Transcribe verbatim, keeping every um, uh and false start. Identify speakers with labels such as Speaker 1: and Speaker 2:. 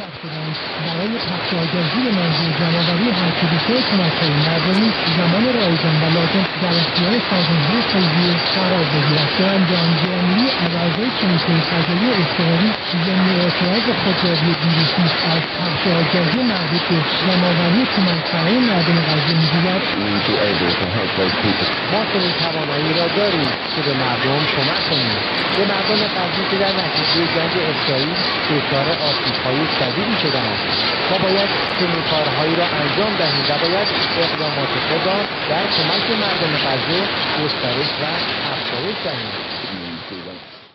Speaker 1: مطرح شدند برای پخش آگاهی به موضوع جمع‌آوری هرکدوسه کمک‌های مردمی زمان رایگان و لازم در اختیار سازمان‌های خیریه قرار بگیرد. به انجام جرمی از اعضای کمیته قضایی اضطراری ضمن اعتراض خودروی ویروسی از پخش آگاهی مربوط به جمع‌آوری کمک برای مردم غزه می‌گوید
Speaker 2: ما چنین توانایی را داریم که به مردم کمک کنیم، به مردم غزه که در نتیجه جنگ اسرائیل دچار آسیب‌های شدیدی شدند. ما باید چنین کارهایی را انجام دهیم و باید اقدامات خود را در کمک مردم غزه گسترش و افزایش دهیم.